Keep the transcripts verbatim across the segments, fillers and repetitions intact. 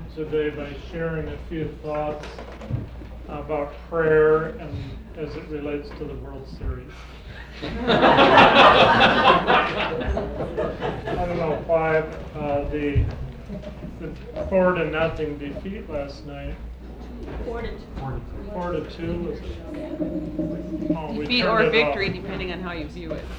today by sharing a few thoughts about prayer and as it relates to the World Series. I don't know why uh, the, the four to nothing defeat last night. Four to two. Four to two was it? Oh, we Defeat turned or it victory, off. depending on how you view it.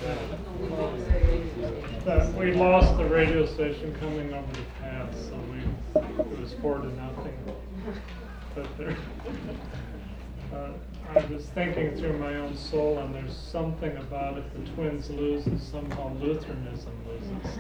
Uh, we lost the radio station coming over the pass, so we it was four to nothing. But there, uh, I was thinking through my own soul, and there's something about if the Twins lose, and somehow Lutheranism loses.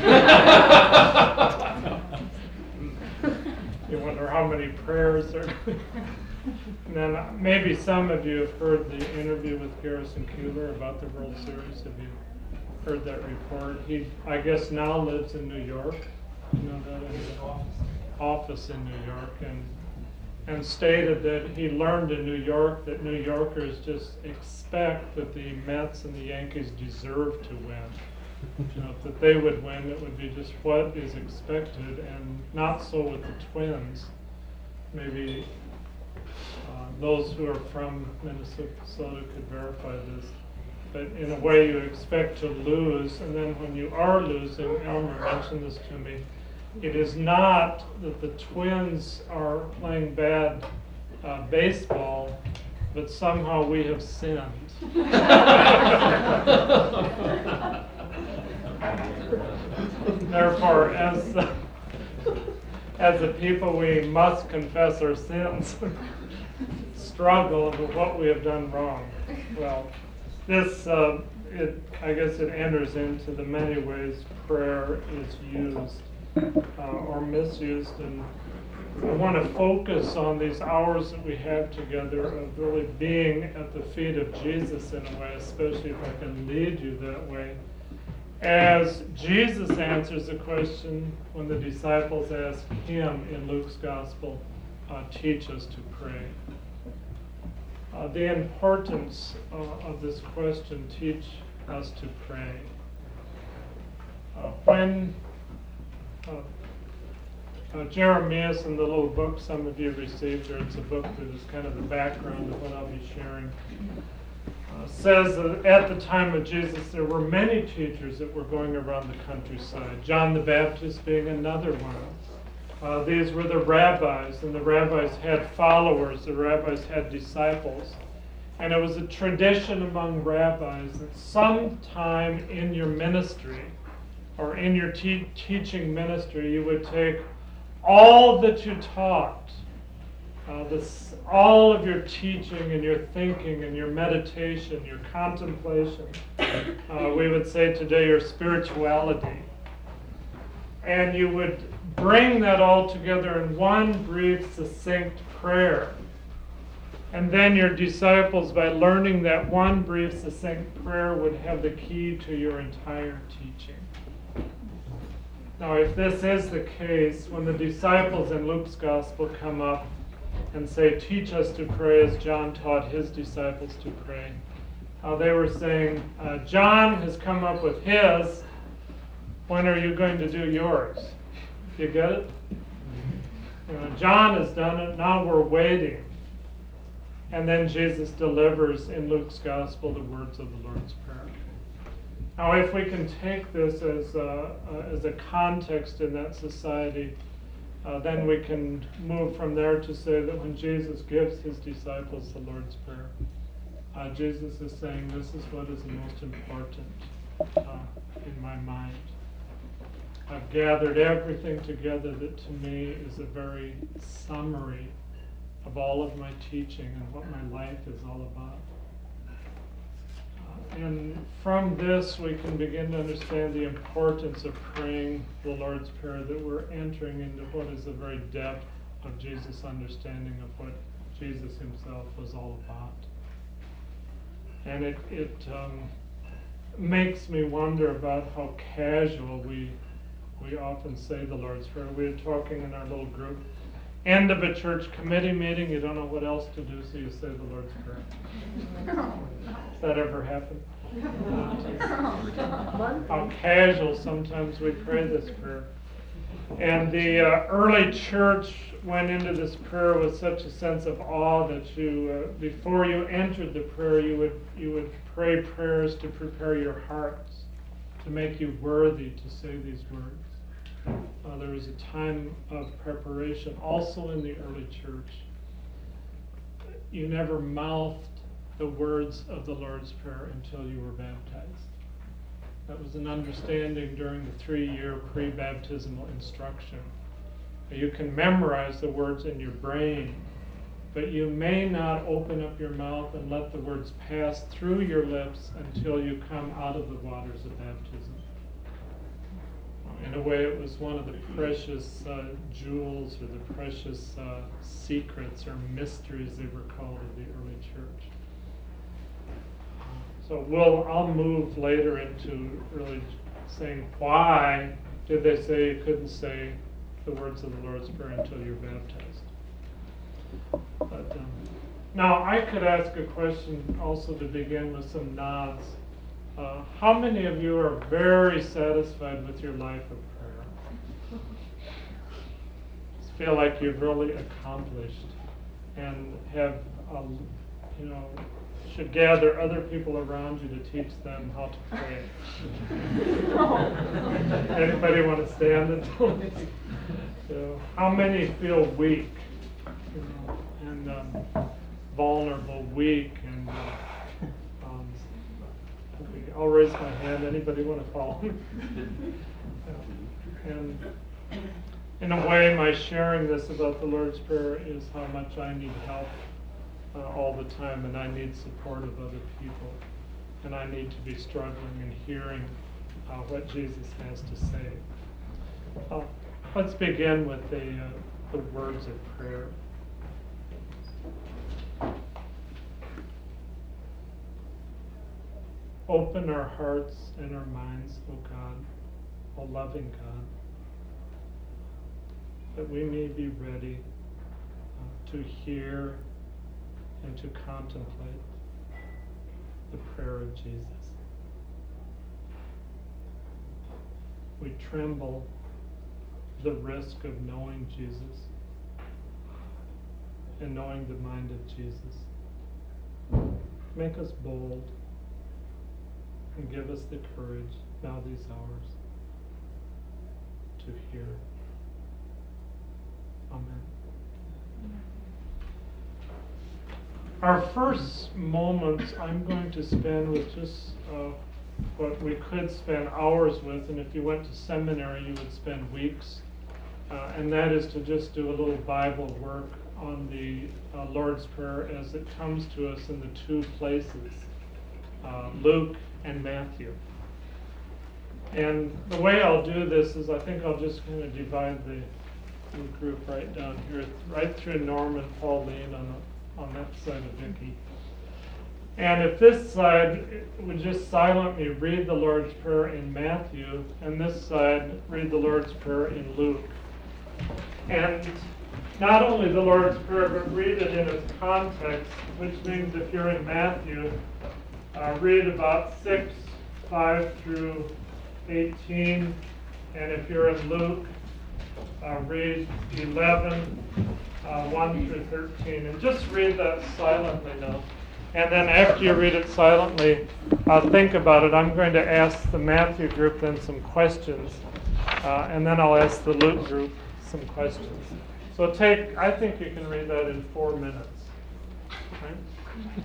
You wonder how many prayers are. And then uh, maybe some of you have heard the interview with Garrison Keillor about the World Series. Have you heard that report? He, I guess, now lives in New York. You know that in his office in New York, and and stated that he learned in New York that New Yorkers just expect that the Mets and the Yankees deserve to win. You know, if they would win, it would be just what is expected, and not so with the Twins. Maybe uh, those who are from Minnesota could verify this. But in a way, you expect to lose, and then when you are losing, Elmer mentioned this to me, it is not that the Twins are playing bad uh, baseball, but somehow we have sinned. Therefore, as uh, as a people, we must confess our sins, struggle with what we have done wrong. Well, this, uh, it, I guess, it enters into the many ways prayer is used uh, or misused, and I want to focus on these hours that we have together of really being at the feet of Jesus in a way, especially if I can lead you that way. As Jesus answers the question when the disciples ask him in Luke's gospel, uh, teach us to pray. Uh, the importance uh, of this question, teach us to pray. Uh, when uh, uh, Jeremias in the little book some of you received, or it's a book that is kind of the background of what I'll be sharing, Uh, says that at the time of Jesus there were many teachers that were going around the countryside, John the Baptist being another one. Uh, these were the rabbis, and the rabbis had followers, the rabbis had disciples. And it was a tradition among rabbis that sometime in your ministry, or in your te- teaching ministry, you would take all that you taught, Uh, this, all of your teaching and your thinking and your meditation, your contemplation, uh, we would say today your spirituality, and you would bring that all together in one brief, succinct prayer. And then your disciples, by learning that one brief, succinct prayer, would have the key to your entire teaching. Now, if this is the case, when the disciples in Luke's gospel come up and say, teach us to pray as John taught his disciples to pray. Uh, they were saying, uh, John has come up with his, when are you going to do yours? You get it? You know, John has done it, now we're waiting. And then Jesus delivers in Luke's gospel the words of the Lord's Prayer. Now, if we can take this as a, uh, as a context in that society, Uh, then we can move from there to say that when Jesus gives his disciples the Lord's Prayer, uh, Jesus is saying, this is what is the most important uh, in my mind. I've gathered everything together that to me is a very summary of all of my teaching and what my life is all about. Uh, and from this we can begin to understand the importance of praying the Lord's Prayer, that we're entering into what is the very depth of Jesus' understanding of what Jesus himself was all about. And it, it um, makes me wonder about how casual we we often say the Lord's Prayer. We were talking in our little group. End of a church committee meeting, you don't know what else to do, so you say the Lord's Prayer. Has that ever happened? How casual sometimes we pray this prayer. And the uh, early church went into this prayer with such a sense of awe that you, uh, before you entered the prayer, you would you would pray prayers to prepare your hearts, to make you worthy to say these words. Uh, there was a time of preparation also in the early church. You never mouthed the words of the Lord's Prayer until you were baptized. That was an understanding during the three-year pre-baptismal instruction. You can memorize the words in your brain, but you may not open up your mouth and let the words pass through your lips until you come out of the waters of baptism. In a way, it was one of the precious uh, jewels or the precious uh, secrets or mysteries they were called of the early church. So we'll, I'll move later into really saying why did they say you couldn't say the words of the Lord's Prayer until you're baptized. But um, now I could ask a question also to begin with some nods. Uh, how many of you are very satisfied with your life of prayer? Just feel like you've really accomplished and have, um, you know, should gather other people around you to teach them how to pray. Anybody want to stand until? So, how many feel weak, you know, and um, vulnerable, weak, and uh, um, I'll raise my hand. Anybody want to follow? And in a way, my sharing this about the Lord's Prayer is how much I need help uh, all the time, and I need support of other people, and I need to be struggling and hearing uh, what Jesus has to say. Uh, let's begin with the, uh, the words of prayer. Open our hearts and our minds, O God, O loving God, that we may be ready uh, to hear and to contemplate the prayer of Jesus. We tremble the risk of knowing Jesus and knowing the mind of Jesus. Make us bold and give us the courage now these hours to hear. Amen. Our first moments I'm going to spend with just uh, what we could spend hours with, and if you went to seminary you would spend weeks, uh, and that is to just do a little Bible work on the uh, Lord's Prayer as it comes to us in the two places, uh, Luke and Matthew. And the way I'll do this is I think I'll just kind of divide the, the group right down here, right through Norm and Pauline on the, on that side of Vicky. And if this side would just silently read the Lord's Prayer in Matthew, and this side read the Lord's Prayer in Luke. And not only the Lord's Prayer, but read it in its context, which means if you're in Matthew, uh, read about six, five through eighteen, and if you're in Luke, uh, read eleven, uh, one through thirteen, and just read that silently now. And then after you read it silently, uh, think about it. I'm going to ask the Matthew group then some questions, uh, and then I'll ask the Luke group some questions. So take, I think you can read that in four minutes. Right?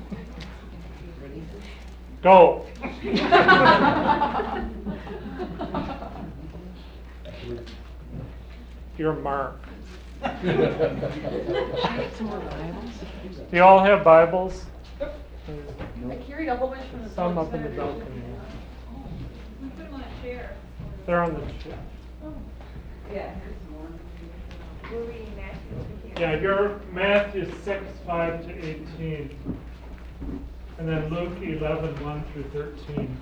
Go. Your mark. Do you all have Bibles? I carried a whole bunch from the Some up in the balcony. We put them on a chair. They're on the chair. Yeah, here's one. We're reading Matthew. Yeah, you're Matthew six, five to eighteen. And then Luke eleven, one through thirteen.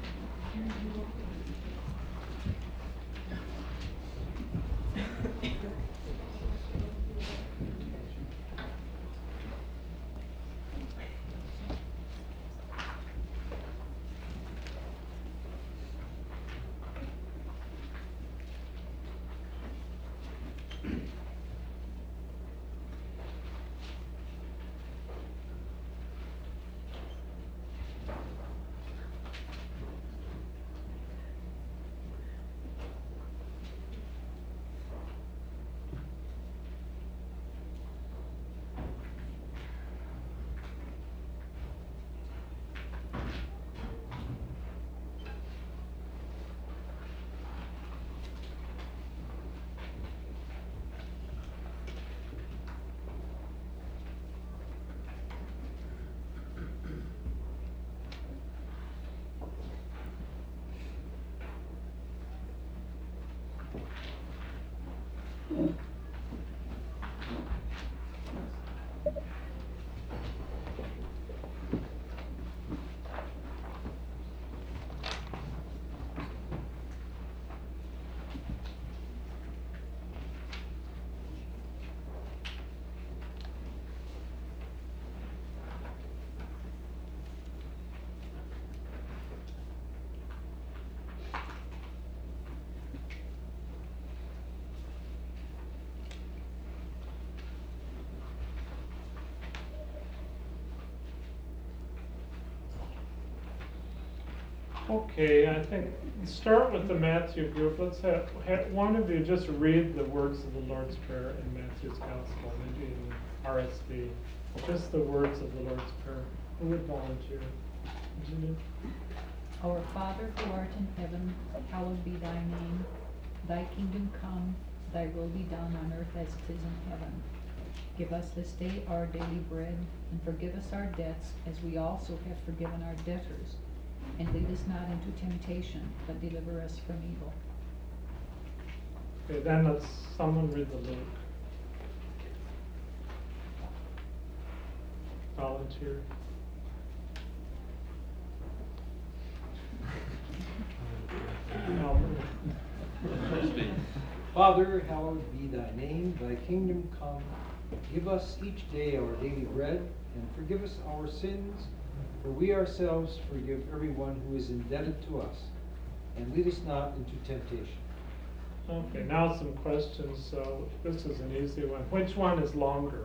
Okay, I think, start with the Matthew group. Let's have, have one of you just read the words of the Lord's Prayer in Matthew's Gospel, maybe in R S V. Just the words of the Lord's Prayer. Who would volunteer? Would you do? Our Father who art in heaven, hallowed be thy name. Thy kingdom come, thy will be done on earth as it is in heaven. Give us this day our daily bread, and forgive us our debts as we also have forgiven our debtors. And lead us not into temptation, but deliver us from evil. Okay, then let's someone read the Luke. Volunteer. Albert. Father, hallowed be thy name, thy kingdom come. Give us each day our daily bread, and forgive us our sins, for we ourselves forgive everyone who is indebted to us. And lead us not into temptation. Okay, now some questions. So this is an easy one. Which one is longer?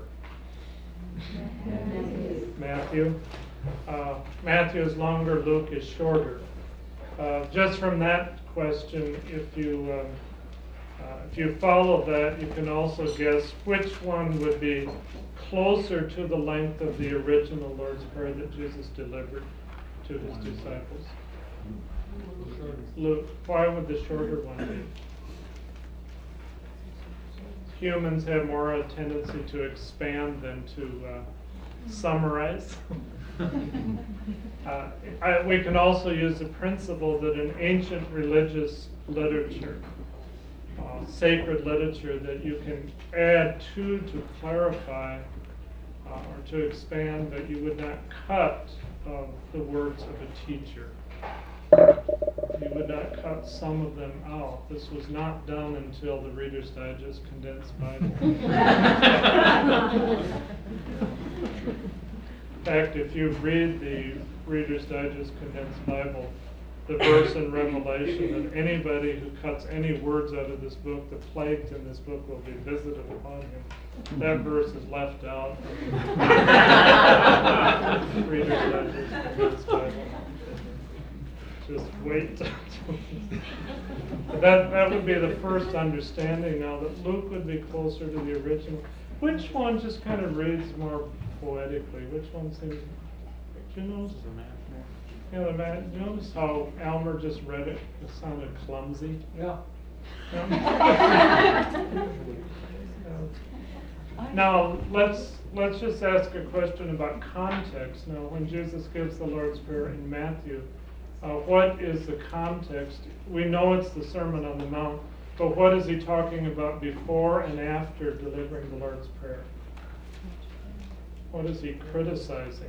Matthew. Matthew. Uh, Matthew is longer, Luke is shorter. Uh, just from that question, if you um, uh, if you follow that, you can also guess which one would be closer to the length of the original Lord's Prayer that Jesus delivered to his disciples. Luke. Why would the shorter one be? Humans have more a tendency to expand than to uh, summarize. uh, I, we can also use the principle that in ancient religious literature, uh, sacred literature, that you can add to to clarify uh, or to expand, but you would not cut uh, the words of a teacher. You would not cut some of them out. This was not done until the Reader's Digest Condensed Bible. In fact, if you read the Reader's Digest Condensed Bible, the verse in Revelation that anybody who cuts any words out of this book, the plagues in this book will be visited upon him, that verse is left out of the Reader's Digest Condensed Bible. Just wait. that that would be the first understanding now, that Luke would be closer to the original. Which one just kind of reads more poetically? Which one seems, do you notice? Yeah, the man, do you notice how Elmer just read it? It sounded clumsy. Yeah. Yeah. Now let's let's just ask a question about context. Now, when Jesus gives the Lord's Prayer in Matthew, Uh, what is the context? We know it's the Sermon on the Mount, but what is he talking about before and after delivering the Lord's Prayer? What is he criticizing?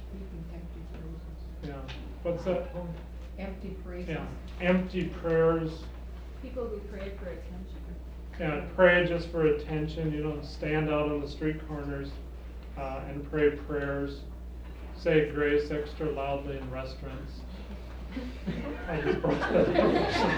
Yeah. What's that? Empty praises. Yeah. Empty prayers. People who pray for attention. Yeah, pray just for attention. You don't stand out on the street corners uh, and pray prayers. Say grace extra loudly in restaurants. I just brought that up.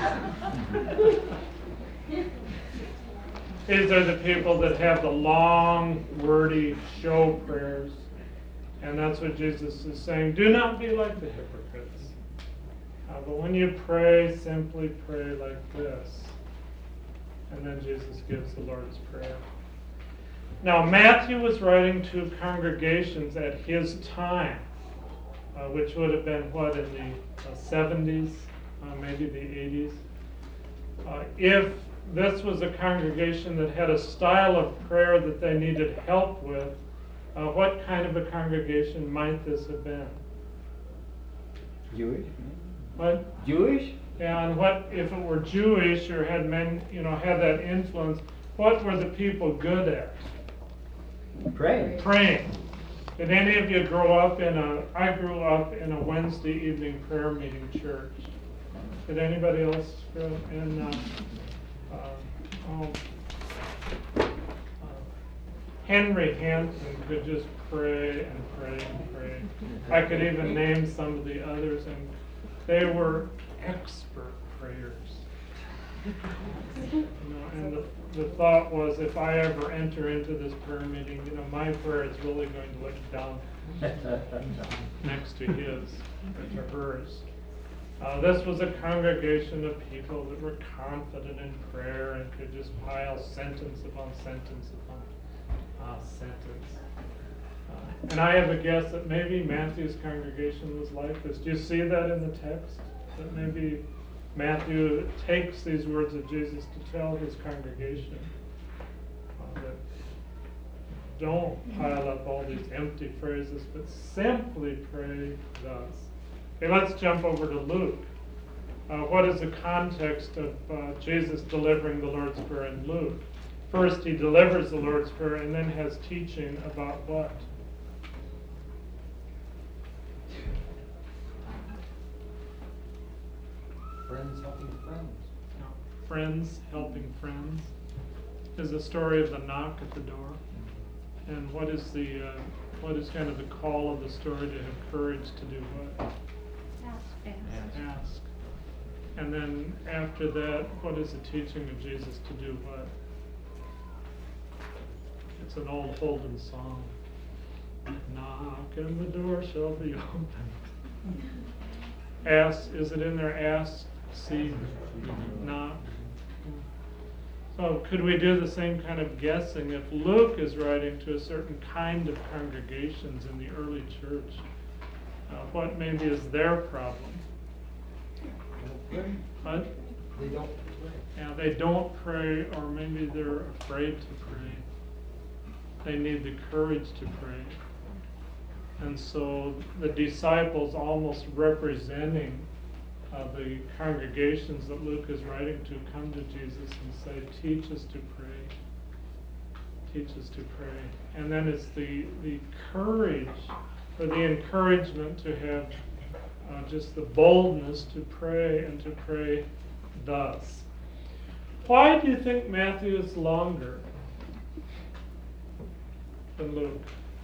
These are the people that have the long, wordy show prayers. And that's what Jesus is saying. Do not be like the hypocrites. Uh, but when you pray, simply pray like this. And then Jesus gives the Lord's Prayer. Now, Matthew was writing to congregations at his time. Uh, which would have been, what, in the uh, seventies, uh, maybe the eighties. Uh, if this was a congregation that had a style of prayer that they needed help with, uh, what kind of a congregation might this have been? Jewish? What? Jewish? Yeah, and what if it were Jewish or had men, you know, had that influence? What were the people good at? Pray. Praying. Did any of you grow up in a, I grew up in a Wednesday evening prayer meeting church. Did anybody else grow up in, uh, uh, oh, uh, Henry Hampton could just pray and pray and pray. I could even name some of the others, and they were expert prayers. You know, and the, the thought was, if I ever enter into this prayer meeting, you know, my prayer is really going to look down next to his or to hers. Uh, this was a congregation of people that were confident in prayer and could just pile sentence upon sentence upon uh, sentence. Uh, and I have a guess that maybe Matthew's congregation was like this. Do you see that in the text? That maybe Matthew takes these words of Jesus to tell his congregation uh, that don't pile up all these empty phrases, but simply pray thus. Okay, let's jump over to Luke. Uh, what is the context of uh, Jesus delivering the Lord's Prayer in Luke? First, he delivers the Lord's Prayer and then has teaching about what? Friends helping friends. No. Friends helping friends. Is the story of the knock at the door. And what is the uh, what is kind of the call of the story to have courage to do what? Ask. Ask. And then after that, what is the teaching of Jesus to do what? It's an old Holden song. Knock and the door shall be opened. Ask, is it in there? Ask, seek, knock. So could we do the same kind of guessing if Luke is writing to a certain kind of congregations in the early church? Uh, what maybe is their problem? They don't pray. What? They don't pray. Yeah, they don't pray, or maybe they're afraid to pray. They need the courage to pray. And so the disciples, almost representing uh, the congregations that Luke is writing to, come to Jesus and say, teach us to pray. Teach us to pray. And then it's the, the courage, or the encouragement to have uh, just the boldness to pray and to pray thus. Why do you think Matthew is longer than Luke?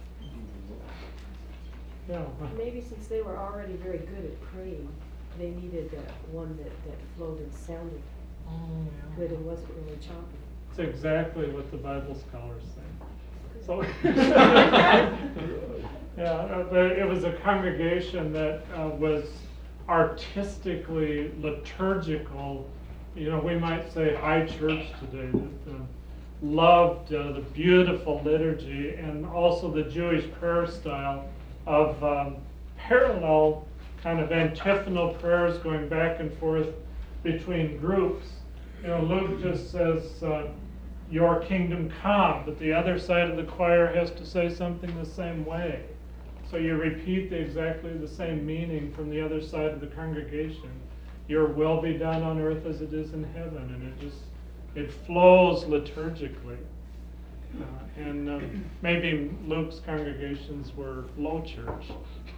Yeah. Maybe since they were already very good at praying, they needed uh, one that, that flowed and sounded Oh, good and wasn't really choppy. It's exactly what the Bible scholars say. So, yeah, uh, but it was a congregation that uh, was artistically liturgical. You know, we might say high church today, that uh, loved uh, the beautiful liturgy and also the Jewish prayer style of um, parallel kind of antiphonal prayers going back and forth between groups. You know, Luke just says, uh, your kingdom come, but the other side of the choir has to say something the same way. So you repeat the, exactly the same meaning from the other side of the congregation. Your will be done on earth as it is in heaven, and it just, it flows liturgically. Uh, and uh, maybe Luke's congregations were low church.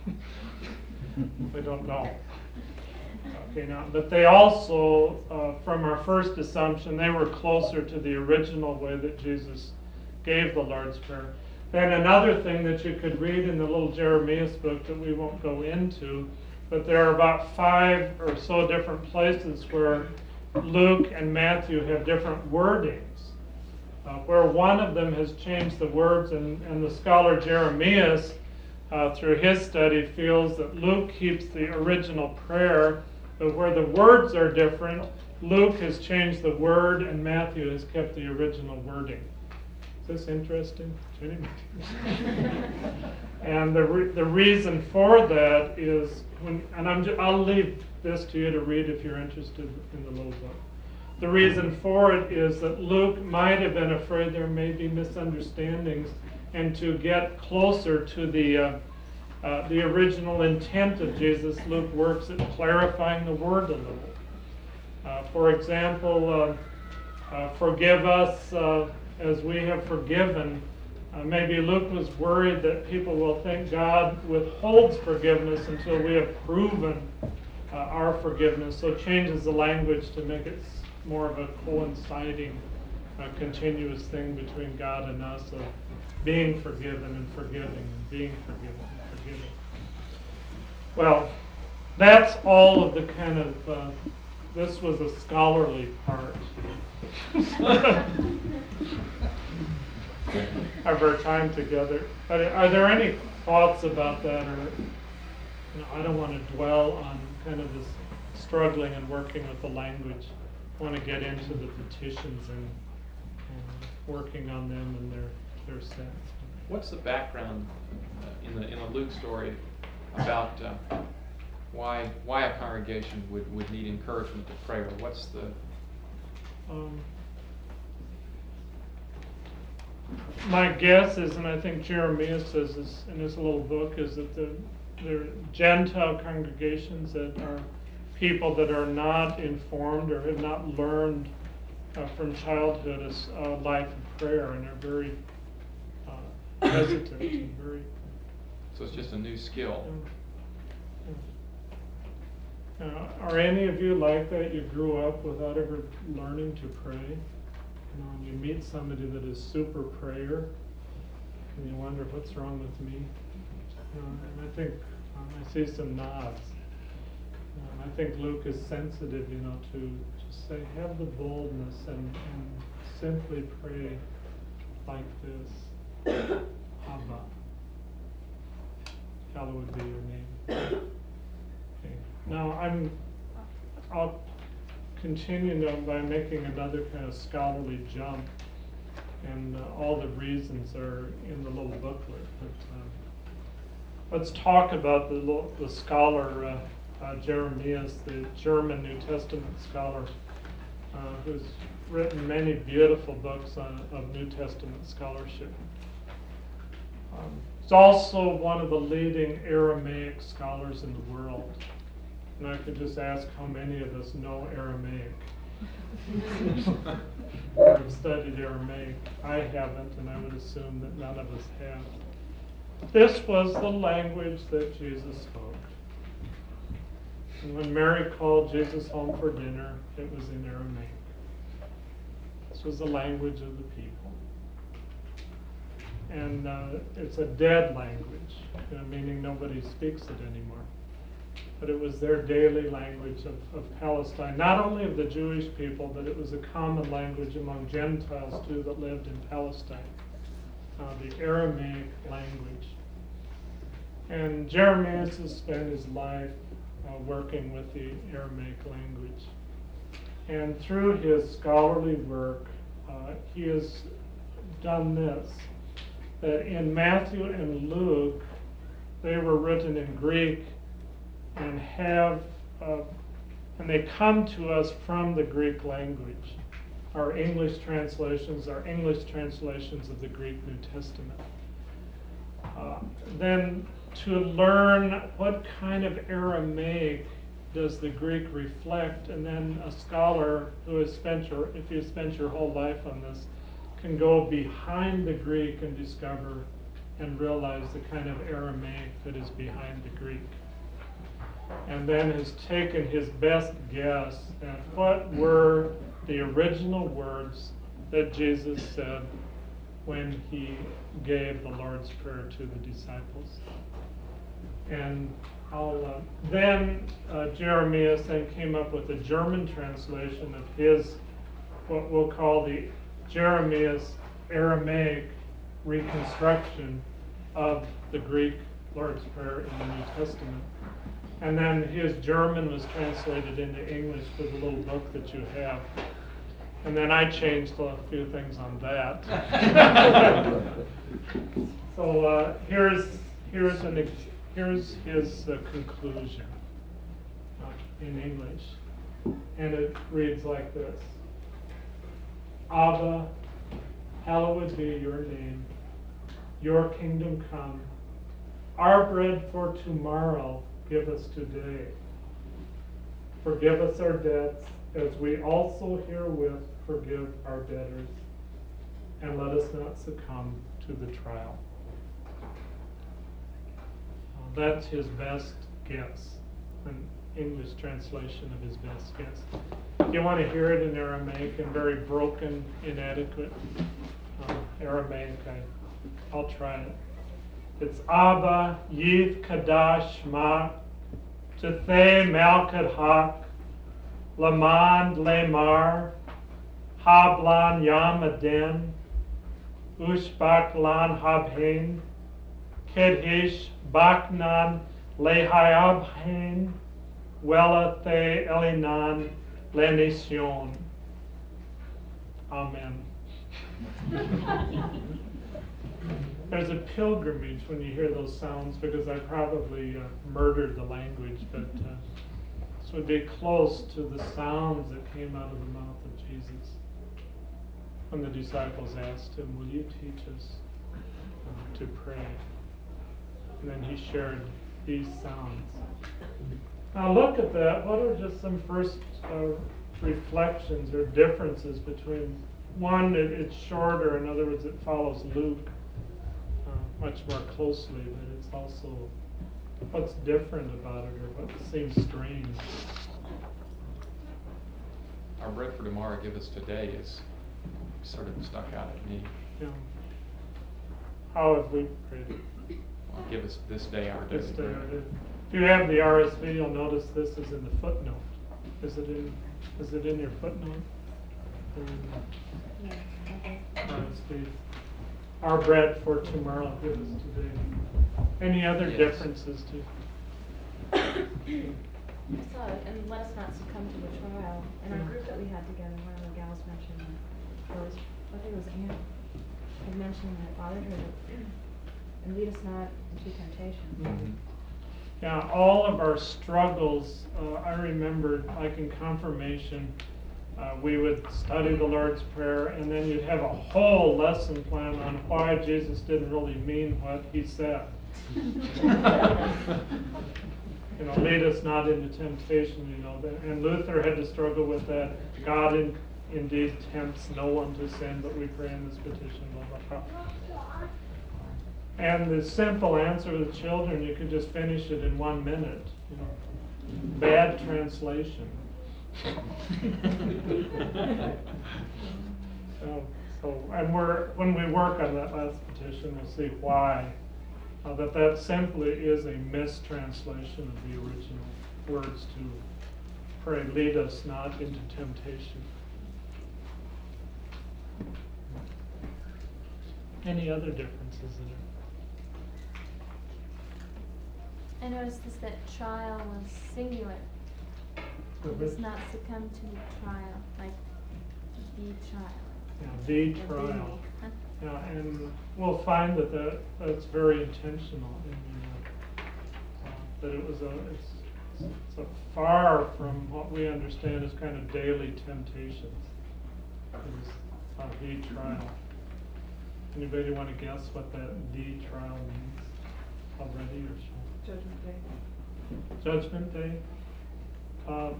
We don't know. Okay, now, but they also, uh, from our first assumption, they were closer to the original way that Jesus gave the Lord's Prayer. Then another thing that you could read in the little Jeremias book that we won't go into, but there are about five or so different places where Luke and Matthew have different wordings. Uh, where one of them has changed the words, and, and the scholar Jeremias, uh, through his study, feels that Luke keeps the original prayer, but where the words are different, Luke has changed the word and Matthew has kept the original wording. Is this interesting? And the re- the reason for that is, when, and I'm just, I'll leave this to you to read if you're interested in the little book. The reason for it is that Luke might have been afraid there may be misunderstandings, and to get closer to the uh, uh, the original intent of Jesus, Luke works at clarifying the word a little. Uh, for example, uh, uh, forgive us uh, as we have forgiven. Uh, maybe Luke was worried that people will think God withholds forgiveness until we have proven uh, our forgiveness, so changes the language to make it more of a coinciding, uh, continuous thing between God and us of being forgiven and forgiving and being forgiven and forgiving. Well, that's all of the kind of, uh, this was a scholarly part of our time together. Are, are there any thoughts about that? Or, you know, I don't want to dwell on kind of this struggling and working with the language want to get into the petitions and, and working on them and their their sense. What's the background uh, in the in the Luke story about uh, why why a congregation would, would need encouragement to prayer? What's the Um, my guess is, and I think Jeremiah says this in his little book, is that the the Gentile congregations that are people that are not informed or have not learned uh, from childhood is a life of prayer and are very uh, hesitant and very. so it's just a new skill? Uh, uh, are any of you like that? You grew up without ever learning to pray? You know, and you meet somebody that is super prayer, and you wonder what's wrong with me. You know, and I think um, I see some nods. Um, I think Luke is sensitive, you know, to just say, have the boldness and, and simply pray like this. Abba, hallowed be your name. Okay. Now I'm, I'll continue now by making another kind of scholarly jump, and uh, all the reasons are in the little booklet. But, um, let's talk about the lo- the scholar uh, uh, Jeremias, the German New Testament scholar, uh, who's written many beautiful books on, of New Testament scholarship. Um, he's also one of the leading Aramaic scholars in the world. And I could just ask how many of us know Aramaic or have studied Aramaic. I haven't, and I would assume that none of us have. This was the language that Jesus spoke. And when Mary called Jesus home for dinner, it was in Aramaic. This was the language of the people. And uh, it's a dead language, you know, meaning nobody speaks it anymore. But it was their daily language of, of Palestine, not only of the Jewish people, but it was a common language among Gentiles too that lived in Palestine, uh, the Aramaic language. And Jeremias has spent his life uh, working with the Aramaic language. And through his scholarly work, uh, he has done this, that in Matthew and Luke, they were written in Greek and have, uh, and they come to us from the Greek language. Our English translations are English translations of the Greek New Testament. Uh, then to learn what kind of Aramaic does the Greek reflect, and then a scholar who has spent your, if you spent your whole life on this, can go behind the Greek and discover and realize the kind of Aramaic that is behind the Greek. And then has taken his best guess at what were the original words that Jesus said when he gave the Lord's Prayer to the disciples. And I'll, uh, then uh, Jeremias then came up with a German translation of his, what we'll call the Jeremias Aramaic reconstruction of the Greek Lord's Prayer in the New Testament. And then his German was translated into English for the little book that you have. And then I changed a few things on that. So uh, here's here's an ex- here's his uh, conclusion uh, in English, and it reads like this: Abba, hallowed be your name. Your kingdom come. Our bread for tomorrow give us today. Forgive us our debts, as we also herewith forgive our debtors. And let us not succumb to the trial. Uh, that's his best guess, an English translation of his best guess. If you want to hear it in Aramaic, and very broken, inadequate uh, Aramaic, I, I'll try it. It's Abba Yith Kadash Ma Tethe Malkat Hak Lamand Lemar Hablan Yam Aden Ushbak Lan Habhain Kedhish Baknan Lehayabhain Vela the Elinan Lenition. Amen. There's a pilgrimage when you hear those sounds, because I probably uh, murdered the language, but uh, this would be close to the sounds that came out of the mouth of Jesus when the disciples asked him, will you teach us uh, to pray? And then he shared these sounds. Now look at that. What are just some first uh, reflections or differences between one, it, it's shorter, in other words, it follows Luke uh, much more closely, but it's also what's different about it or what seems strange. Our bread for tomorrow, give us today is sort of stuck out at me. Yeah. How have we prayed? Well, give us this day our daily This day, bread. if you have the R S V, you'll notice this is in the footnote. Is it in? Is it in your footnote? Um, R S V. Our bread for tomorrow, give us today. Any other Yes. differences to? I saw it, and let us not succumb to the trial. In our Yeah. group that we had together, one of the gals mentioned that, or was, I think it was Anne, had mentioned that bothered her, that, and lead us not into temptation. Mhm. Yeah, all of our struggles, uh, I remember, like in confirmation, uh, we would study the Lord's Prayer, and then you'd have a whole lesson plan on why Jesus didn't really mean what he said. You know, lead us not into temptation, you know, that- and Luther had to struggle with that. God in, indeed tempts no one to sin, but we pray in this petition, blah, blah, blah. And the simple answer to the children, you could just finish it in one minute, you know. Bad translation. so, so, and we're, when we work on that last petition, we'll see why. Uh, that that simply is a mistranslation of the original words to pray, lead us not into temptation. Any other differences in it? I noticed this, that trial was singular. It does not succumb to the trial, like the trial. Yeah, the or trial. the- Yeah, and we'll find that, that that's very intentional in the, uh, that it was a, it's, it's a far from what we understand as kind of daily temptations. It was a the trial. Anybody want to guess what that the trial means already or so? Judgment Day. Judgment Day. Uh,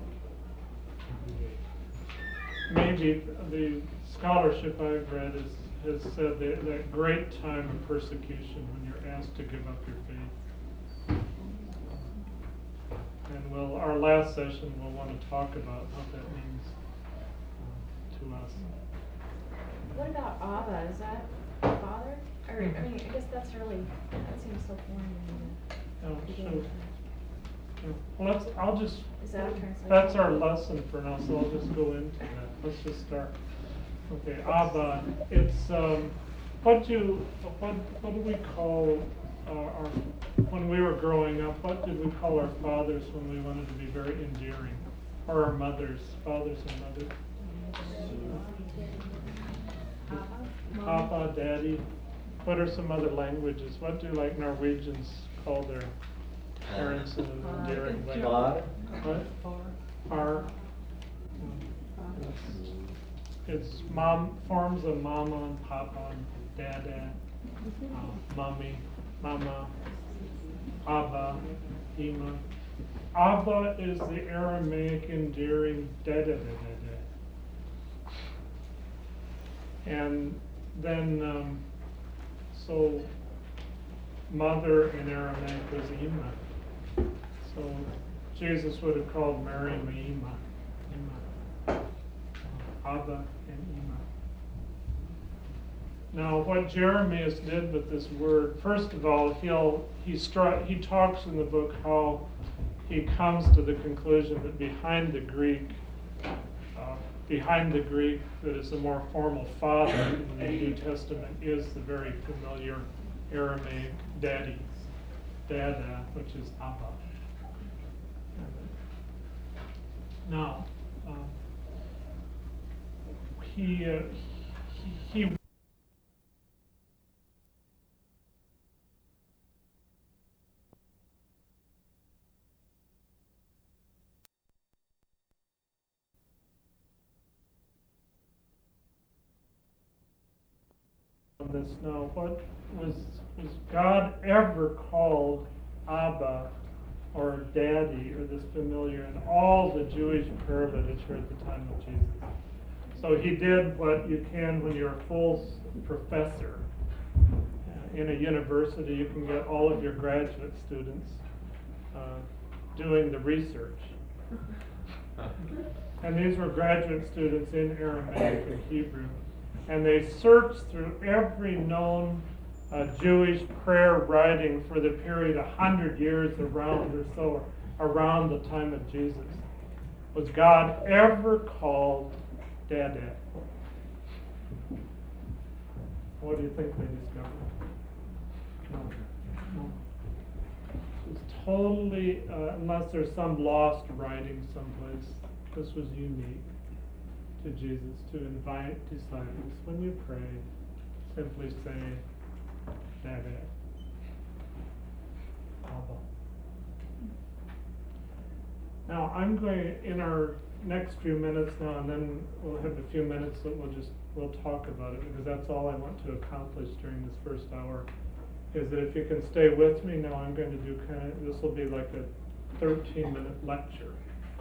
maybe the scholarship I've read is, has said that, that great time of persecution when you're asked to give up your faith. And we'll, our last session, we'll want to talk about what that means uh, to us. What about Abba? Is that father? Or, I mean, I guess that's really, that seems so foreign to me. Oh, to begin so, with. yeah. Well, let's, I'll just, Is that a translation? that's our lesson for now, so I'll just go into that. Let's just start. Okay, Abba, it's, um, what do, what, what do we call, uh, our, when we were growing up, what did we call our fathers when we wanted to be very endearing? Or our mothers, fathers and mothers? Papa, Daddy. What are some other languages? What do like Norwegians call their parents in an endearing way? Far. What? Far. It's mom, forms of mama and papa and dada, uh, mommy, mama, abba, ima. Abba is the Aramaic endearing da da da da da. And then, um, so mother in Aramaic was Ima. So Jesus would have called Mary Ima. Ima. Abba and Ima. Now, what Jeremias did with this word, first of all, he'll he stri- he talks in the book how he comes to the conclusion that behind the Greek, uh, behind the Greek that is the more formal father in the New Testament is the very familiar Aramaic daddy, dada, which is Abba. Now, um, he, uh, he, he on this now, what was, was God ever called Abba or Daddy or this familiar in all the Jewish prayer literature at the time of Jesus? So he did what you can when you're a full professor. Uh, in a university, you can get all of your graduate students uh, doing the research. And these were graduate students in Aramaic and Hebrew. And they searched through every known uh, Jewish prayer writing for the period a hundred years around or so, around the time of Jesus. Was God ever called Dada? What do you think they discovered? No. No. It's totally, uh, unless there's some lost writing someplace, this was unique to Jesus, to invite disciples, when you pray, simply say, Dada, Abba. Now, I'm going, in our next few minutes now, and then we'll have a few minutes that we'll just, we'll talk about it, because that's all I want to accomplish during this first hour, is that if you can stay with me now, I'm going to do kind of, this will be like a thirteen minute lecture.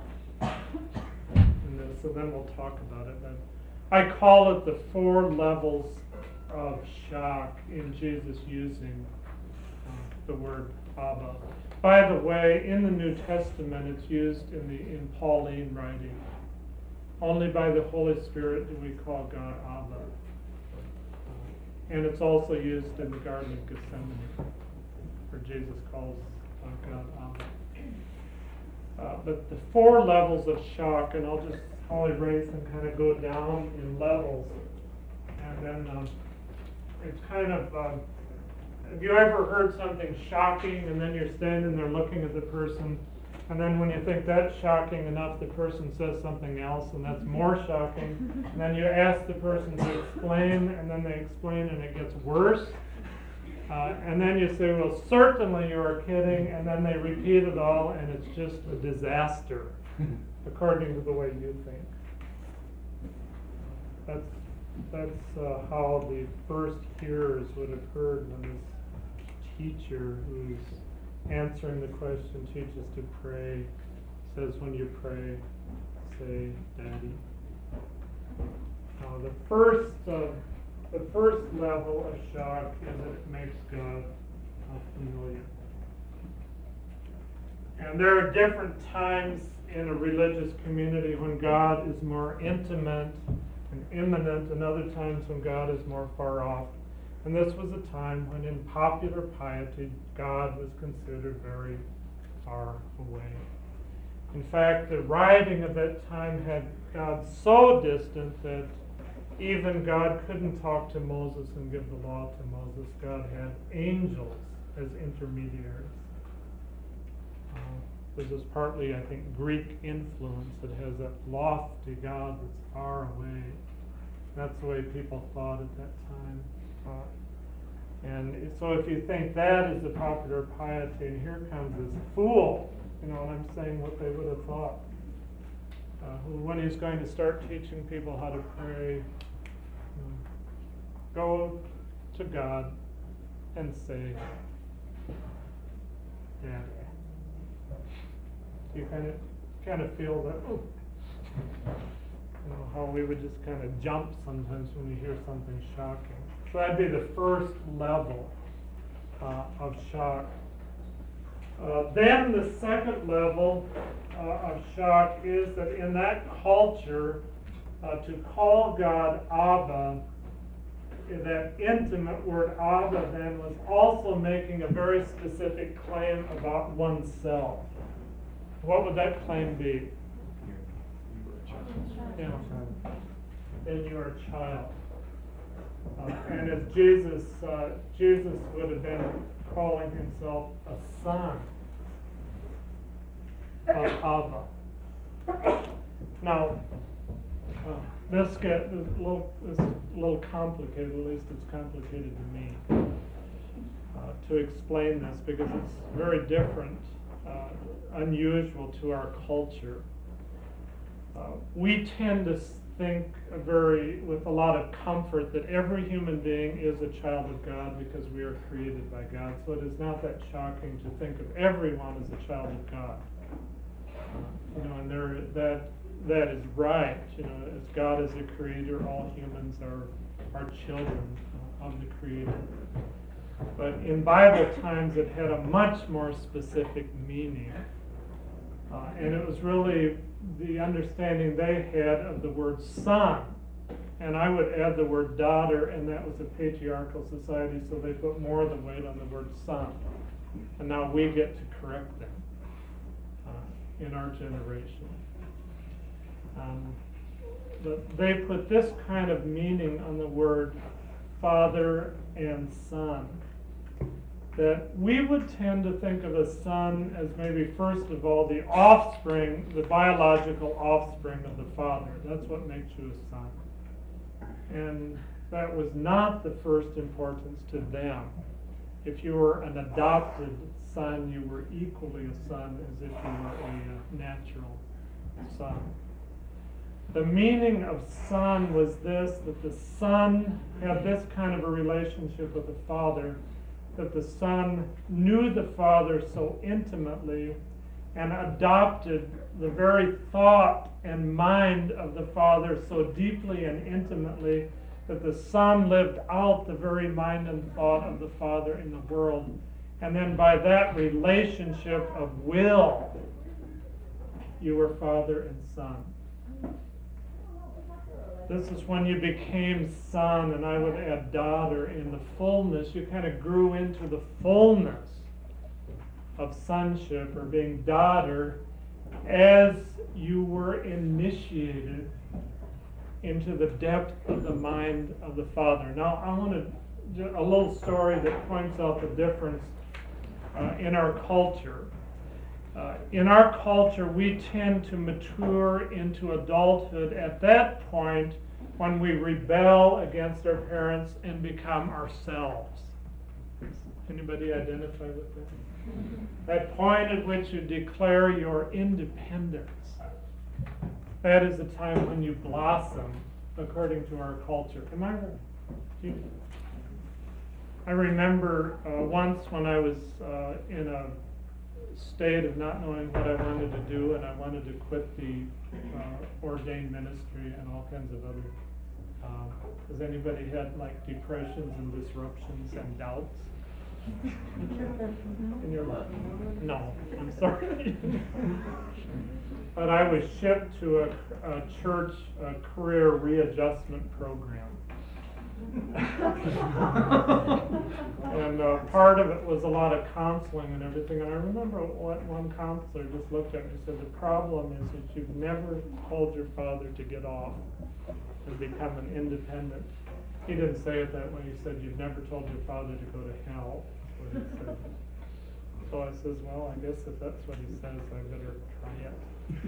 And then, so then we'll talk about it. But I call it the four levels of shock in Jesus using uh, the word Abba. By the way, in the New Testament, it's used in the in Pauline writing. Only by the Holy Spirit do we call God Abba. Uh, and it's also used in the Garden of Gethsemane, where Jesus calls uh, God Abba. Uh, but the four levels of shock, and I'll just I'll erase and kind of go down in levels, and then um, it's kind of. Um, have you ever heard something shocking, and then you're standing there looking at the person, and then when you think that's shocking enough, the person says something else, and that's more shocking, and then you ask the person to explain, and then they explain, and it gets worse. Uh, and then you say, well, certainly you are kidding, and then they repeat it all, and it's just a disaster, according to the way you think. That's that's uh, how the first hearers would have heard when this teacher who's answering the question teaches to pray, says when you pray, say, Daddy. Now the first uh, The first level of shock is that it makes God uh, familiar. And there are different times in a religious community when God is more intimate and imminent, and other times when God is more far off. And this was a time when in popular piety, God was considered very far away. In fact, the writing of that time had God so distant that even God couldn't talk to Moses and give the law to Moses. God had angels as intermediaries. Uh, this is partly, I think, Greek influence that has that lofty God that's far away. That's the way people thought at that time. Uh, and so if you think that is the popular piety, and here comes this fool, you know what I'm saying, what they would have thought. Uh, who, when he's going to start teaching people how to pray, go to God and say, Daddy. You kind of kind of feel that, oh, you know, how we would just kind of jump sometimes when we hear something shocking. So that'd be the first level uh, of shock. Uh, then the second level uh, of shock is that in that culture, uh, to call God Abba, that intimate word Abba then was also making a very specific claim about oneself. What would that claim be? Yeah. Then you are a child. Uh, and as Jesus, uh, Jesus would have been calling himself a son of Abba. Now, uh, this get a little, this is a little complicated, at least it's complicated to me, uh, to explain this because it's very different, uh, unusual to our culture. Uh, we tend to think a very, with a lot of comfort, that every human being is a child of God because we are created by God. So it is not that shocking to think of everyone as a child of God. Uh, you know, and there, that that is right. You know, as God is a creator, all humans are are children uh, of the Creator. But in Bible times, it had a much more specific meaning, uh, and it was really the understanding they had of the word son. And I would add the word daughter, and that was a patriarchal society, so they put more of the weight on the word son. And now we get to correct them uh, in our generation. Um, but they put this kind of meaning on the word father and son, that we would tend to think of a son as maybe first of all the offspring, the biological offspring of the father. That's what makes you a son. And that was not the first importance to them. If you were an adopted son, you were equally a son as if you were a uh, natural son. The meaning of son was this, that the son had this kind of a relationship with the father, that the son knew the father so intimately and adopted the very thought and mind of the father so deeply and intimately that the son lived out the very mind and thought of the father in the world. And then by that relationship of will, you were father and son. This is when you became son, and I would add daughter, in the fullness. You kind of grew into the fullness of sonship or being daughter as you were initiated into the depth of the mind of the Father. Now, I want to, a little story that points out the difference uh, in our culture. Uh, in our culture, we tend to mature into adulthood at that point when we rebel against our parents and become ourselves. Anybody identify with that? That point at which you declare your independence. That is the time when you blossom, according to our culture. Am I right? I remember uh, once when I was uh, in a state of not knowing what I wanted to do, and I wanted to quit the uh, ordained ministry and all kinds of other. Uh, has anybody had like depressions and disruptions and doubts in your life? No, I'm sorry. But I was shipped to a, a church a career readjustment program. And uh, part of it was a lot of counseling and everything. And I remember what one counselor just looked at me and said, the problem is that you've never told your father to get off and become an independent. He didn't say it that way. He said, you've never told your father to go to hell. That's what he said. So I says, well, I guess if that's what he says, I better try it.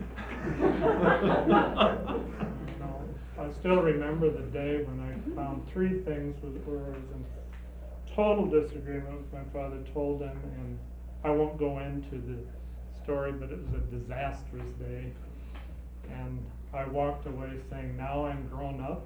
No, I still remember the day when I found three things where I was in total disagreement with my father, told him, and I won't go into the story, but it was a disastrous day. And I walked away saying, now I'm grown up.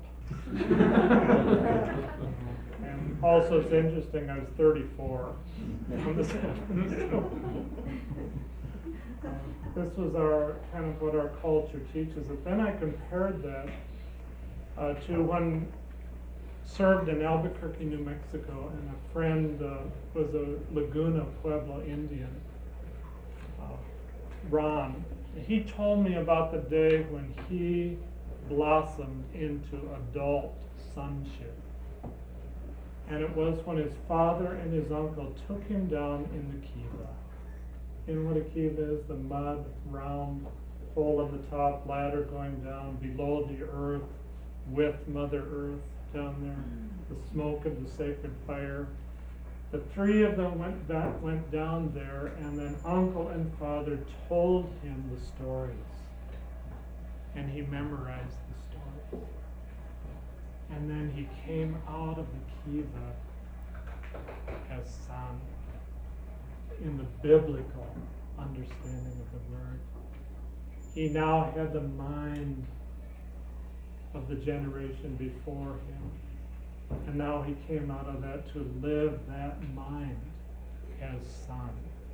And also it's interesting, I was thirty-four on this afternoon. Uh, this was our kind of what our culture teaches. But then I compared that uh, to when served in Albuquerque, New Mexico, and a friend uh, was a Laguna Pueblo Indian, uh, Ron. He told me about the day when he blossomed into adult sonship. And it was when his father and his uncle took him down in the kiva. You know what a kiva is? The mud, round hole on the top, ladder going down below the earth with Mother Earth down there, the smoke of the sacred fire. The three of them went back, went down there, and then uncle and father told him the stories. and he memorized the story. And then he came out of the kiva as son in the biblical understanding of the word. He now had the mind of the generation before him. And now he came out of that to live that mind as son.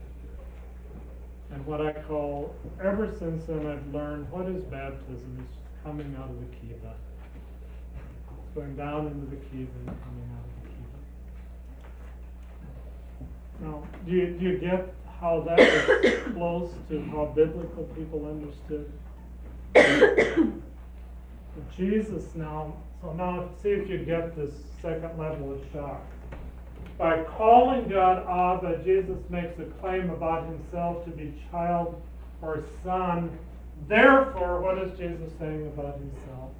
And what I call, ever since then I've learned what is baptism is coming out of the kiva. It's going down into the kiva and coming out of the kiva. Now, do you, do you get how that is close to how biblical people understood? Jesus now, so now see if you get this second level of shock. By calling God Abba, Jesus makes a claim about himself to be child or son. Therefore, what is Jesus saying about himself?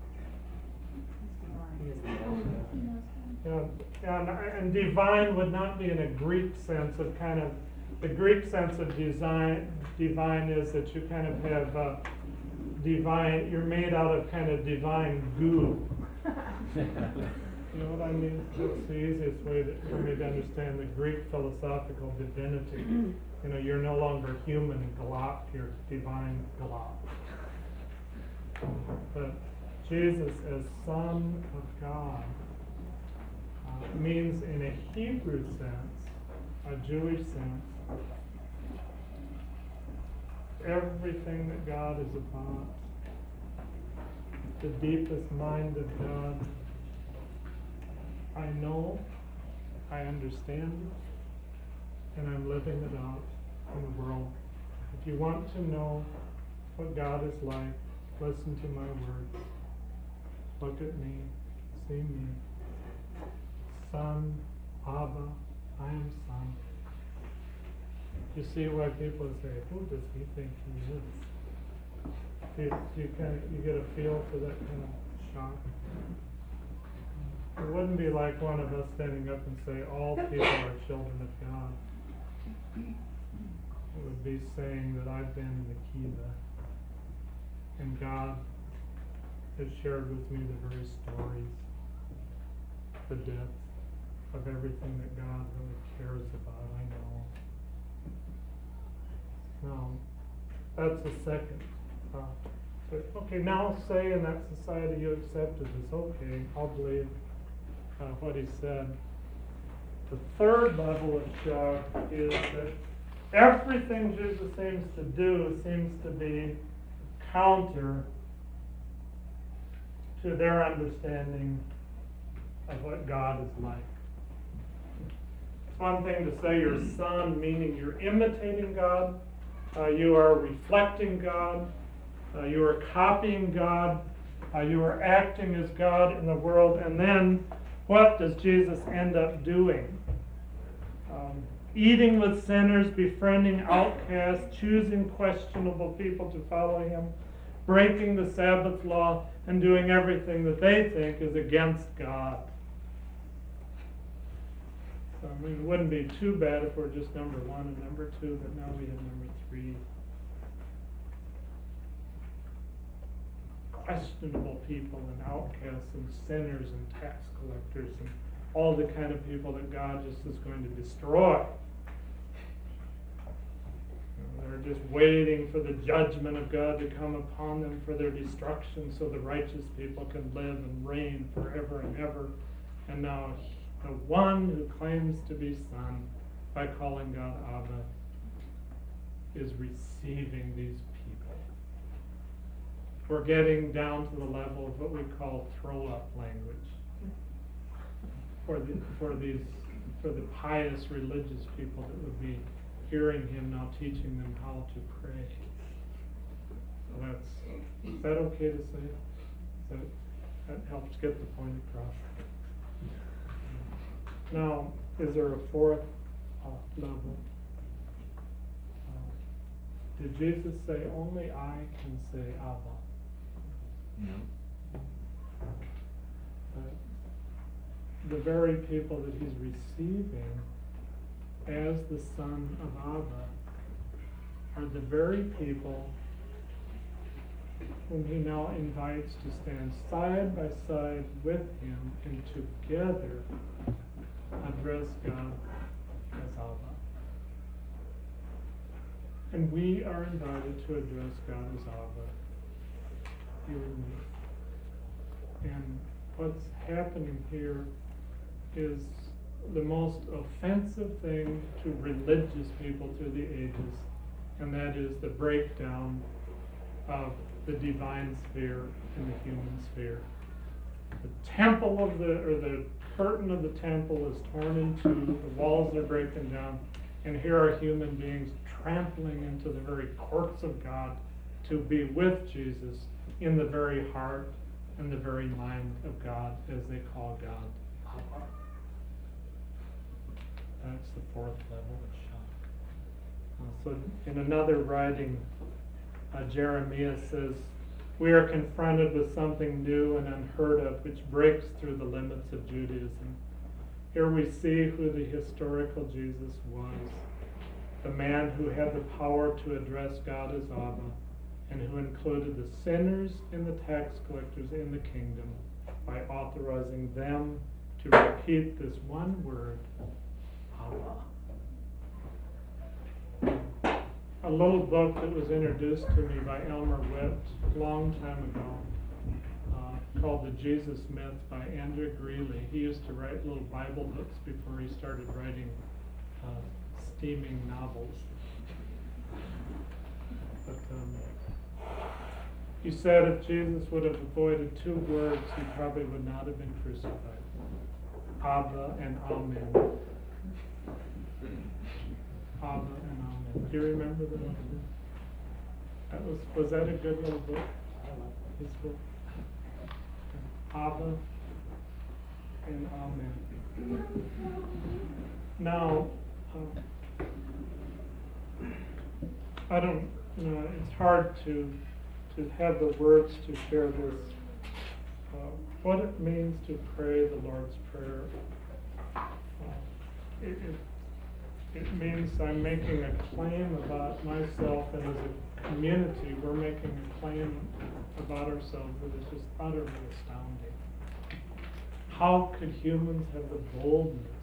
Yeah, and, and divine would not be in a Greek sense of kind of, the Greek sense of design, divine is that you kind of have uh, divine, you're made out of kind of divine goo. You know what I mean? That's the easiest way to, for me to understand the Greek philosophical divinity. You know, you're no longer human galop, you're divine galop. But Jesus as Son of God uh, means in a Hebrew sense, a Jewish sense, everything that God is about, the deepest mind of God, I know, I understand it, and I'm living it out in the world. If you want to know what God is like, listen to my words. Look at me, see me. Son, Abba, I am son. You see why people say, who does he think he is? Do you, do you, kind of, you get a feel for that kind of shock? It wouldn't be like one of us standing up and say, all people are children of God. It would be saying that I've been in the kiva, and God has shared with me the very stories, the depth of everything that God really cares about, I know. Now, that's the second thought. But, okay, now say in that society you accepted this, okay, I'll believe uh, what he said. The third level of shock is that everything Jesus seems to do seems to be counter to their understanding of what God is like. It's one thing to say you're son, meaning you're imitating God, uh, you are reflecting God, uh, you are copying God, uh, you are acting as God in the world, and then what does Jesus end up doing? Um, eating with sinners, befriending outcasts, choosing questionable people to follow him, breaking the Sabbath law, and doing everything that they think is against God. So, I mean, it wouldn't be too bad if we're just number one and number two, but now we have number three. Questionable people and outcasts and sinners and tax collectors and all the kind of people that God just is going to destroy. They're just waiting for the judgment of God to come upon them for their destruction so the righteous people can live and reign forever and ever. And now the one who claims to be son by calling God Abba is receiving these people. We're getting down to the level of what we call throw-up language for the for these for the pious religious people that would be hearing him now teaching them how to pray. So that's, is that okay to say? That, that helps get the point across. Now, is there a fourth uh, level? Uh, did Jesus say, only I can say Abba? No. Uh, the very people that he's receiving as the son of Abba are the very people whom he now invites to stand side by side with him and together address God as Abba. And we are invited to address God as Abba, you and me. And what's happening here is the most offensive thing to religious people through the ages, and that is the breakdown of the divine sphere and the human sphere. The temple of the, or the curtain of the temple is torn in two, the walls are breaking down, and here are human beings trampling into the very courts of God to be with Jesus in the very heart and the very mind of God, as they call God Abba. That's the fourth level of shock. Uh, so in another writing, uh, Jeremiah says, we are confronted with something new and unheard of, which breaks through the limits of Judaism. Here we see who the historical Jesus was, the man who had the power to address God as Abba, and who included the sinners and the tax collectors in the kingdom by authorizing them to repeat this one word, Abba. A little book that was introduced to me by Elmer Witt a long time ago, uh, called The Jesus Myth by Andrew Greeley. He used to write little Bible books before he started writing uh, steaming novels. But um, he said if Jesus would have avoided two words, he probably would not have been crucified. Abba and Amen. Abba and Amen. Do you remember that? That was was that a good little book? His book. Abba and Amen. Now, uh, I don't. You know, it's hard to to have the words to share this. Uh, what it means to pray the Lord's Prayer. Uh, it, it, It means I'm making a claim about myself, and as a community, we're making a claim about ourselves that is just utterly astounding. How could humans have the boldness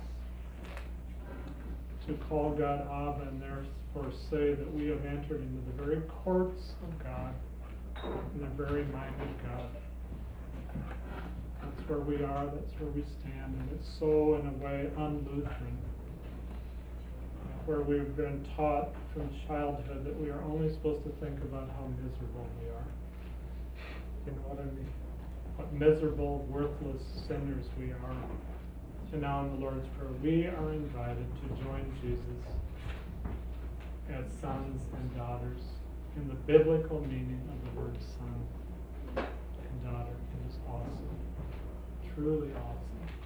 to call God Abba and therefore say that we have entered into the very courts of God, in the very mind of God? That's where we are, that's where we stand, and it's so, in a way, un-Lutheran, where we've been taught from childhood that we are only supposed to think about how miserable we are. You know what I mean? What miserable, worthless sinners we are. And now in the Lord's Prayer, we are invited to join Jesus as sons and daughters in the biblical meaning of the word son and daughter. It is awesome. Truly awesome.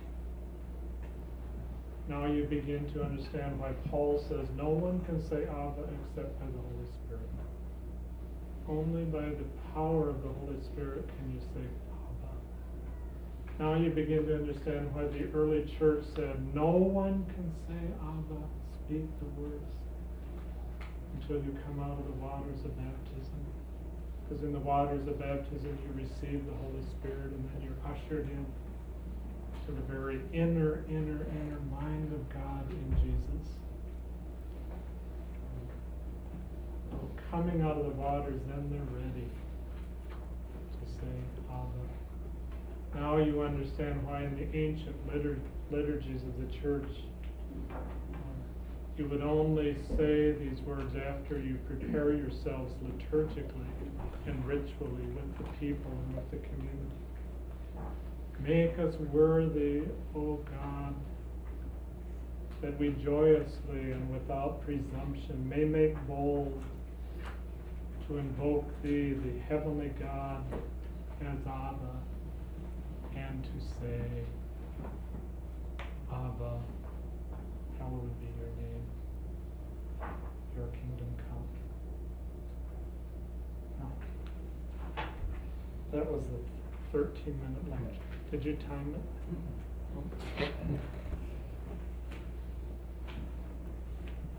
Now you begin to understand why Paul says no one can say Abba except by the Holy Spirit. Only by the power of the Holy Spirit can you say Abba. Now you begin to understand why the early church said no one can say Abba, speak the words, until you come out of the waters of baptism. Because in the waters of baptism you receive the Holy Spirit, and then you're ushered in to the very inner, inner, inner mind of God in Jesus. So coming out of the waters, then they're ready to say Abba. Now you understand why in the ancient litur- liturgies of the church, um, you would only say these words after you prepare yourselves liturgically and ritually with the people and with the community. Make us worthy, O God, that we joyously and without presumption may make bold to invoke Thee, the heavenly God, as Abba, and to say, Abba, hallowed be Your name, Your kingdom come. Now, that was the thirteen minute lecture. Did you time it?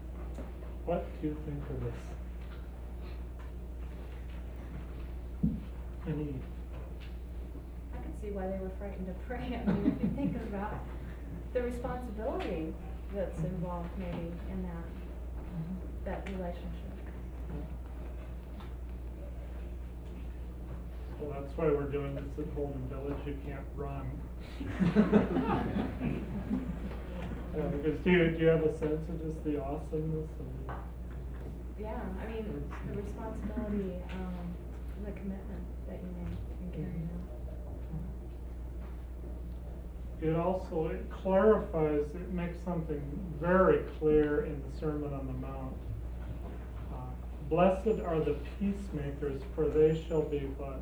What do you think of this? Any, I can see why they were frightened to pray. I mean, if you think about the responsibility that's involved maybe in that, that relationship. well, that's why we're doing this at Holden Village, you can't run. Yeah, because do you, do you have a sense of just the awesomeness of the, Yeah, I mean, the responsibility, um, and the commitment that you make in carrying out. it also, it clarifies, it makes something very clear in the Sermon on the Mount. Uh, Blessed are the peacemakers, for they shall be what?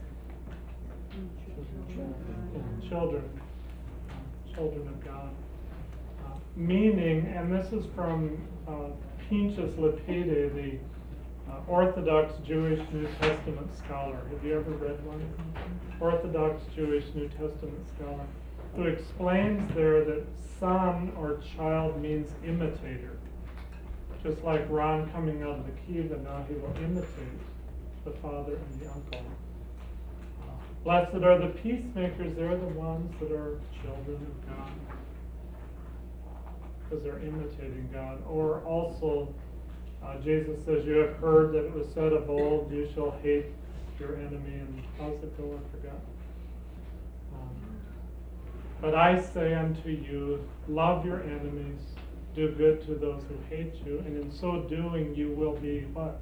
Yeah, children, uh, children of God. Uh, meaning, and this is from uh, Pinchas Lepide, the uh, Orthodox Jewish New Testament scholar. Have you ever read one? Orthodox Jewish New Testament scholar, who explains there that son or child means imitator. Just like Ron coming out of the kiva, now he will imitate the father and the uncle. Uh, Blessed are the peacemakers, they're the ones that are children of God, because they're imitating God. Or also, uh, Jesus says, you have heard that it was said of old, you shall hate your enemy, and how's it go? I forgot. Um, but I say unto you, love your enemies, do good to those who hate you, and in so doing you will be what?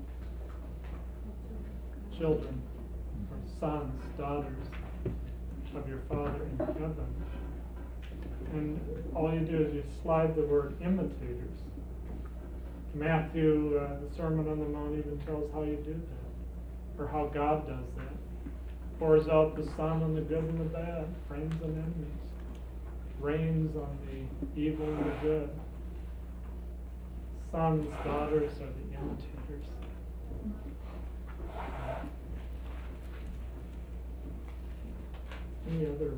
Children, or sons, daughters of your Father in heaven. And all you do is you slide the word imitators. Matthew, uh, the Sermon on the Mount, even tells how you do that, or how God does that. Pours out the sun on the good and the bad, friends and enemies, rains on the evil and the good. Sons, daughters are the imitators. Any other?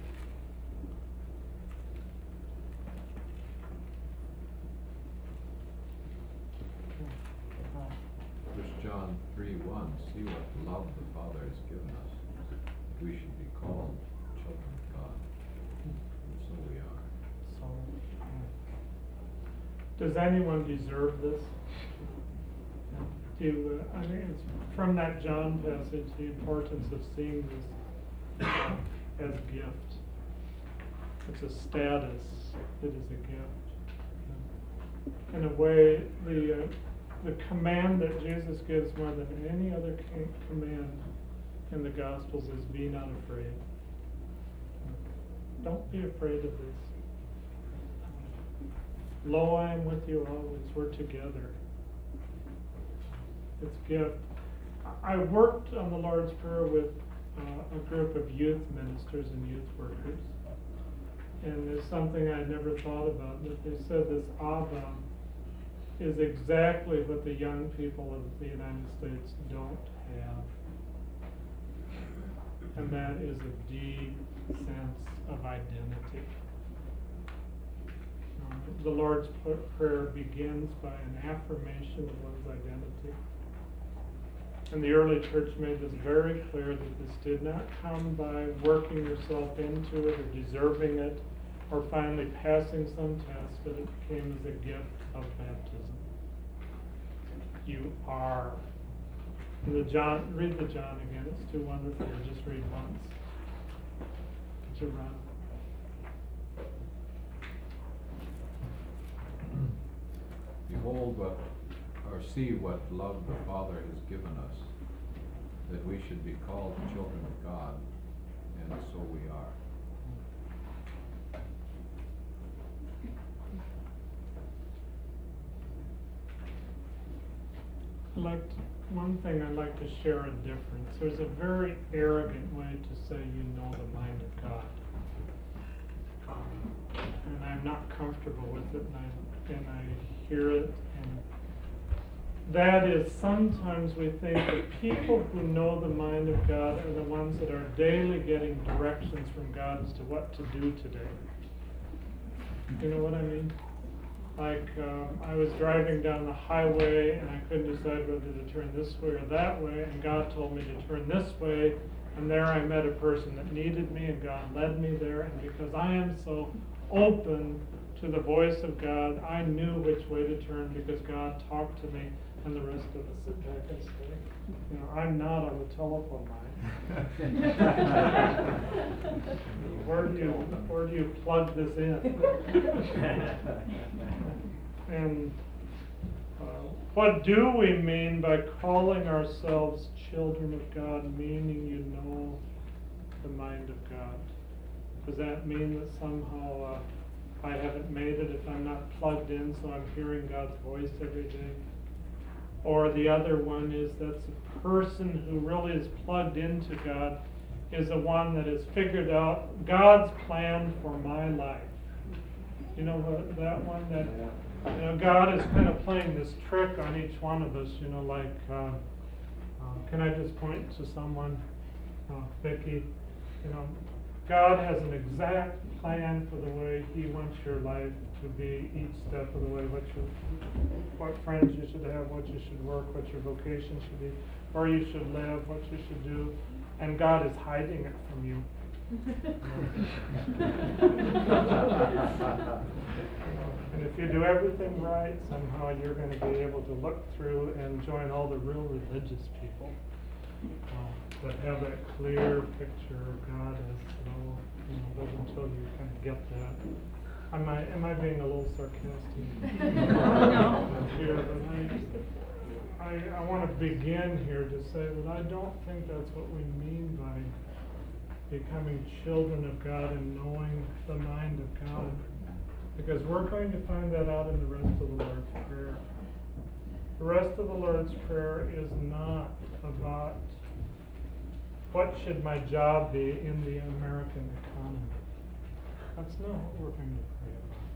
First John three one, see what love the Father has given us, that we should be called children of God. And so we are. So, does anyone deserve this? Do you, uh, I think it's from that John passage, the importance of seeing this uh, as a gift. It's a status. It is a gift. In a way, the uh, the command that Jesus gives more than any other c- command in the Gospels is be not afraid. Don't be afraid of this. Lo, I am with you always. We're together. It's a gift. I worked on the Lord's Prayer with uh, a group of youth ministers and youth workers. And there's something I never thought about, that they said this Abba is exactly what the young people of the United States don't have. And that is a deep sense of identity. Um, the Lord's Prayer begins by an affirmation of one's identity. And the early church made this very clear, that this did not come by working yourself into it or deserving it or finally passing some test, but it came as a gift of baptism. You are. And the John, read the John again, it's too wonderful, or just read once. Could you run? Behold what, or see what love the Father has given us, that we should be called children of God, and so we are. I'd like to, one thing I'd like to share a difference. There's a very arrogant way to say you know the mind of God. And I'm not comfortable with it, and I, and I hear it. And that is, sometimes we think that people who know the mind of God are the ones that are daily getting directions from God as to what to do today. You know what I mean? Like, um, I was driving down the highway and I couldn't decide whether to turn this way or that way, and God told me to turn this way, and there I met a person that needed me, and God led me there, and because I am so open to the voice of God, I knew which way to turn because God talked to me, and the rest of us sit back and say, you know, I'm not on the telephone line. Where do you, where do you plug this in? And uh, what do we mean by calling ourselves children of God, meaning you know the mind of God? Does that mean that somehow uh, I haven't made it if I'm not plugged in, so I'm hearing God's voice every day? Or the other one is that's a person who really is plugged into God is the one that has figured out God's plan for my life. You know what, that one that, you know, God is kind of playing this trick on each one of us, you know, like, uh, uh, can I just point to someone, uh, Vicki, you know, God has an exact plan for the way He wants your life to be each step of the way, what you, what friends you should have, what you should work, what your vocation should be, where you should live, what you should do, and God is hiding it from you. And if you do everything right, somehow you're going to be able to look through and join all the real religious people uh, that have that clear picture of God as, you know, you know, but until you kind of get that. Am I, am I being a little sarcastic? No. Here, but I, I, I want to begin here to say that I don't think that's what we mean by becoming children of God and knowing the mind of God. Because we're going to find that out in the rest of the Lord's Prayer. The rest of the Lord's Prayer is not about what should my job be in the American economy. That's not what we're going to pray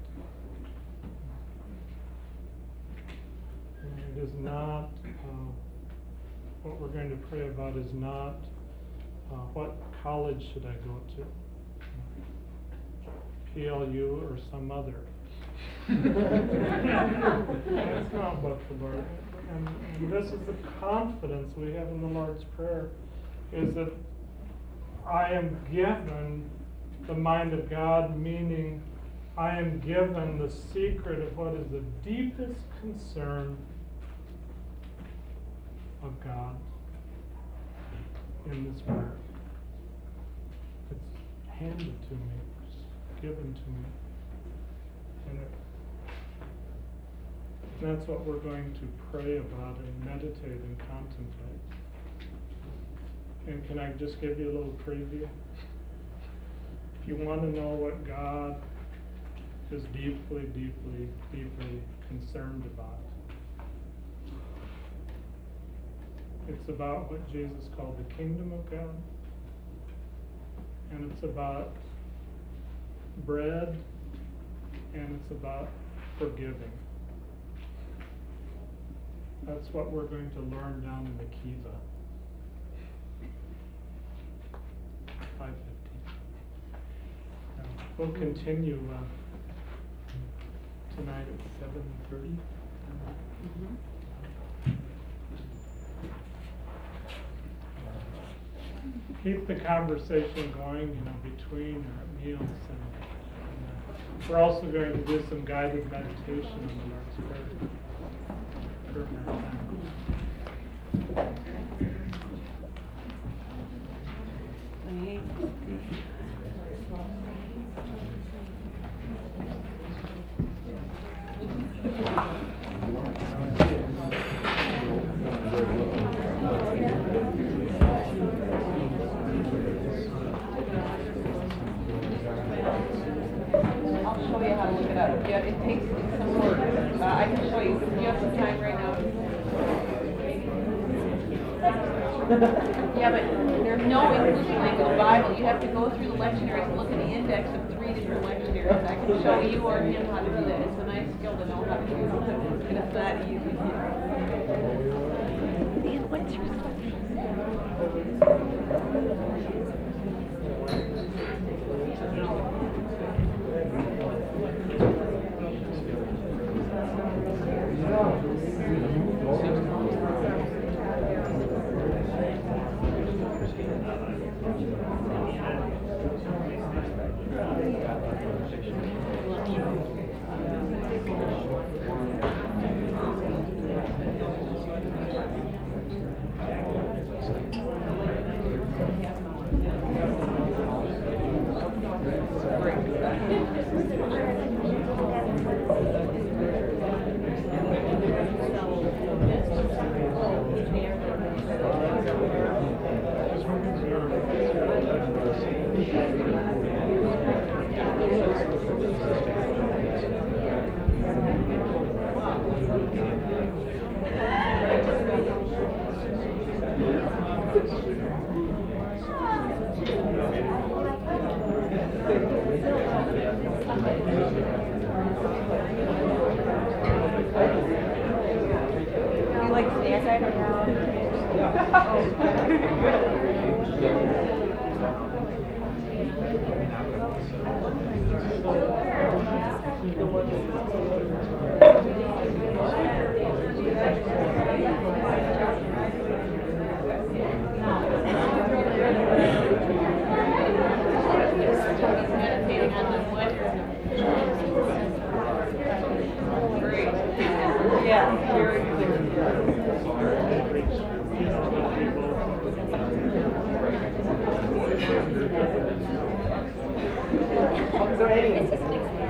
about. And it is not, uh, what we're going to pray about is not uh, what college should I go to? P L U or some other. That's not what the Lord, and, and this is the confidence we have in the Lord's Prayer, is that I am given the mind of God, meaning I am given the secret of what is the deepest concern of God in this prayer. It's handed to me, it's given to me. And it, that's what we're going to pray about and meditate and contemplate. And can I just give you a little preview? If you want to know what God is deeply, deeply, deeply concerned about, it's about what Jesus called the kingdom of God, and it's about bread, and it's about forgiving. That's what we're going to learn down in the Kiva. five fifteen. Uh, we'll continue uh, tonight at seven thirty. Mm-hmm. Keep the conversation going, you know, between our meals, and, and uh, we're also going to do some guided meditation on the Lord's Prayer during our time. I'll show you how to look it up. Yeah, it takes some work. Uh, I can show you. Do you have some time right now? Yeah, but there's no English language Bible. You have to go through the lectionaries and look at the index of three different lectionaries. I can show you or him how to do that. It's a nice skill to know how to do it. And it's not easy. Dan, what's your You like snacks? I don't Meditating on the wood. Great. Yeah, very good. So anyway.